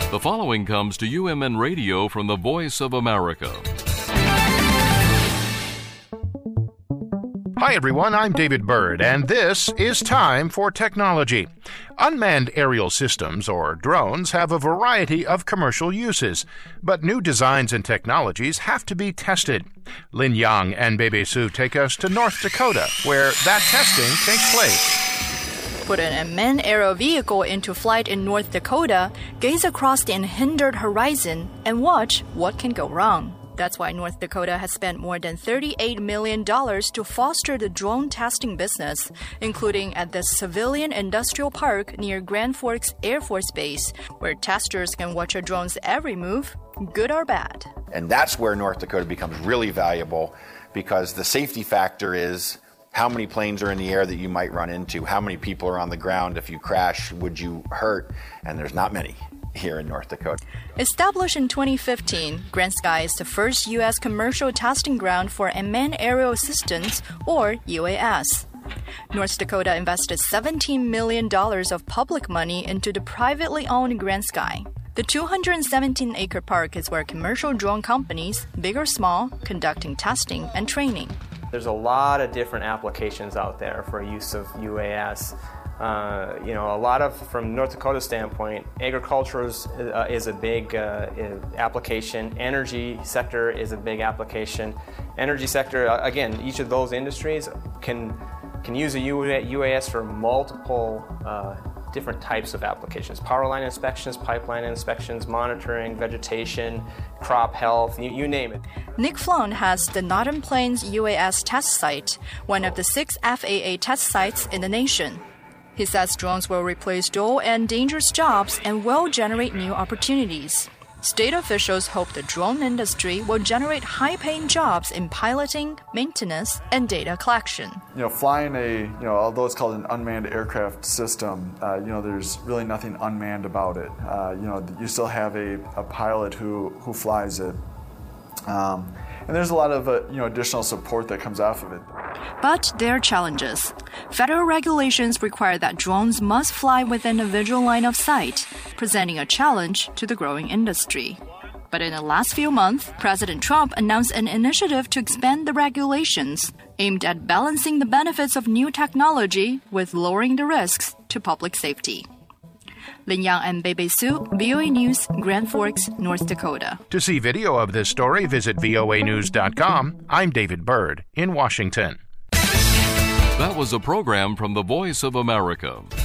The following comes to UMN Radio from the Voice of America. Hi, everyone. I'm David Byrd, and this is Time for Technology. Unmanned aerial systems, or drones, have a variety of commercial uses, but new designs and technologies have to be tested. Lin Yang and Bebe Su take us to North Dakota, where that testing takes place. Put an unmanned aerial vehicle into flight in North Dakota, gaze across the unhindered horizon, and watch what can go wrong. That's why North Dakota has spent more than $38 million to foster the drone testing business, including at the Civilian Industrial Park near Grand Forks Air Force Base, where testers can watch a drone's every move, good or bad. And that's where North Dakota becomes really valuable, because the safety factor is how many planes are in the air that you might run into, how many people are on the ground. If you crash, would you hurt? And there's not many here in North Dakota. Established in 2015, Grand Sky is the first U.S. commercial testing ground for unmanned aerial systems, or UAS. North Dakota invested $17 million of public money into the privately owned Grand Sky. The 217-acre park is where commercial drone companies, big or small, conducting testing and training. There's a lot of different applications out there for use of UAS. A lot of, from North Dakota's standpoint, agriculture is a big application. Energy sector is a big application. Energy sector, again, each of those industries can use a UAS for multiple different types of applications. Power line inspections, pipeline inspections, monitoring, vegetation, crop health, you name it. Nick Flown has the Northern Plains UAS test site, one of the 6 FAA test sites in the nation. He says drones will replace dull and dangerous jobs and will generate new opportunities. State officials hope the drone industry will generate high-paying jobs in piloting, maintenance, and data collection. Flying although it's called an unmanned aircraft system, there's really nothing unmanned about it. You still have a pilot who flies it. And there's a lot of additional support that comes off of it. But there are challenges. Federal regulations require that drones must fly within a visual line of sight, presenting a challenge to the growing industry. But in the last few months, President Trump announced an initiative to expand the regulations, aimed at balancing the benefits of new technology with lowering the risks to public safety. Lin Yang and Bebe Su, VOA News, Grand Forks, North Dakota. To see video of this story, visit voanews.com. I'm David Byrd in Washington. That was a program from the Voice of America.